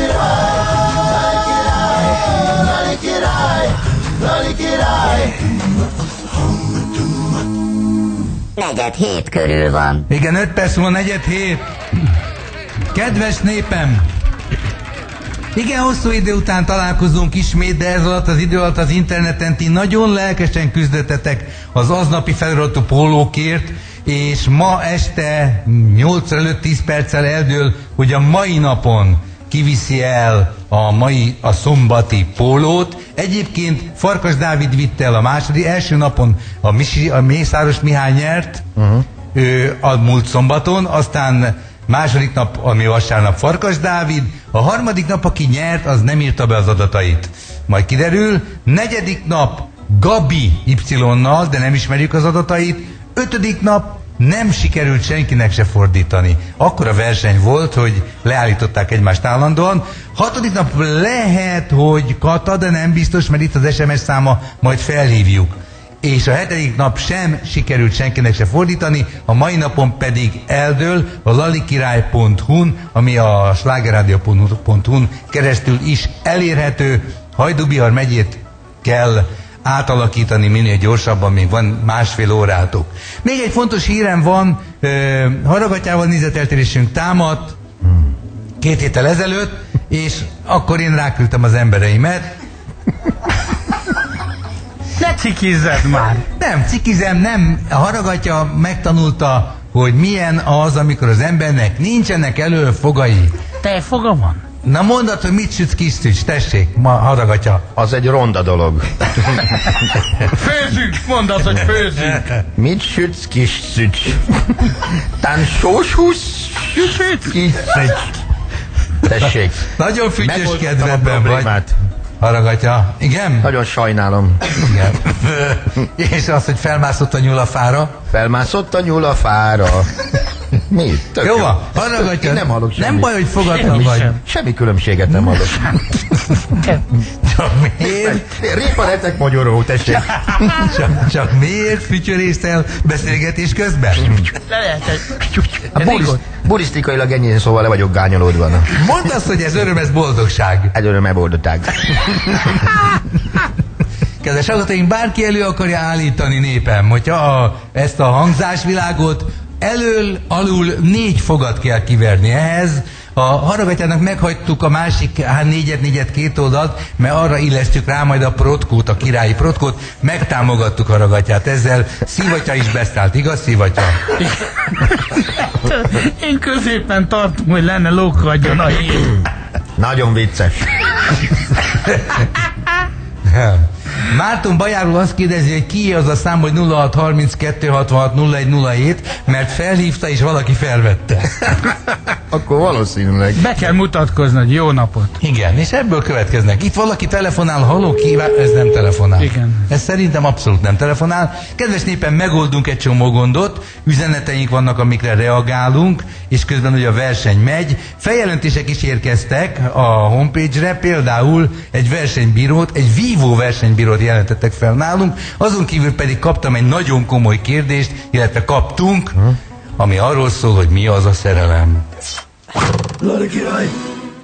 Negyed hét körül van. Igen, 5 perc múlva 6:45. Kedves népem! Igen, hosszú idő után találkozunk ismét, de ez alatt az idő alatt az interneten ti nagyon lelkesen küzdöttetek az aznapi feliratú pólókért, és ma este 8 előtt 10 perccel eldől, hogy a mai napon kiviszi el a szombati pólót. Egyébként Farkas Dávid vitte el első napon a Mészáros Mihály nyert, a múlt szombaton, aztán második nap, ami vasárnap, Farkas Dávid, a harmadik nap, aki nyert, az nem írta be az adatait. Majd kiderül, negyedik nap Gabi Y-nal, de nem ismerjük az adatait, ötödik nap nem sikerült senkinek se fordítani. Akkora verseny volt, hogy leállították egymást állandóan. Hatodik nap lehet, hogy Kata, de nem biztos, mert itt az SMS száma, majd felhívjuk. És a hetedik nap sem sikerült senkinek se fordítani, a mai napon pedig eldől a lalikirály.hu-n, ami a slágerradio.hu-n keresztül is elérhető. Hajdú-Bihar megyét kell átalakítani minél gyorsabban, még van másfél órátok. Még egy fontos hírem van, Haragatyával nézeteltérésünk támadt 2 héttel ezelőtt, és akkor én ráküldtem az embereimet. Ne cikizzed már! Nem, cikizem, nem. A Haragatya megtanulta, hogy milyen az, amikor az embernek nincsenek elő fogai. Te foga van? Na mondod, hogy mit sütsz, kis szücs, tessék, ma Haragatya. Az egy ronda dolog. Főzünk, mondd azt, hogy főzünk. Mit sütsz, kis szücs? Tán sós húsz? Kis szücs. Tessék. Nagyon fütyös kedvedben vagy. Haragatya. Igen? Nagyon sajnálom. Igen. És az, hogy felmászott a nyúl a fára? Felmászott a nyúl a fára. Mi? Jó van, Haragatya. Nem hallok semmit. Nem baj, hogy fogatlan vagy. Semmi különbséget nem hallok. Csak miért? Répa letek magyaró, tessék. Csak miért fütyörészel beszélgetés közben? Burisztikailag ennyi, szóval le vagyok gányolódva. Mondd azt, hogy ez öröm, ez boldogság. Ez öröm, ez boldogság. Kedves hallgatóink, bárki elő akarja állítani, népem, hogyha ezt a hangzásvilágot alul 4 fogat kell kiverni. Ehhez a Haragatyának meghagytuk a másik 4-et 2 oldalt, mert arra illesztjük rá majd a protkót, a királyi protkót, megtámogattuk Haragatyát. Ezzel Szivatya is beszállt, igaz, Szivatya? Én középen tartom, hogy lenne lókadjon a hír. Nagyon vicces. Márton Bajáról azt kérdezi, hogy ki az a szám, hogy 0632660107, mert felhívta és valaki felvette. Akkor valószínűleg. Be kell mutatkoznod, jó napot. Igen, és ebből következnek. Itt valaki telefonál, halló, ez nem telefonál. Igen. Ez szerintem abszolút nem telefonál. Kedves népen, megoldunk egy csomó gondot, üzeneteink vannak, amikre reagálunk, és közben ugye a verseny megy. Feljelentések is érkeztek a homepage-re, például egy versenybírót, egy vívó versenybírót jelentettek fel nálunk, azon kívül pedig kaptam egy nagyon komoly kérdést, illetve kaptunk, ami arról szól, hogy mi az a szerelem. Lali király!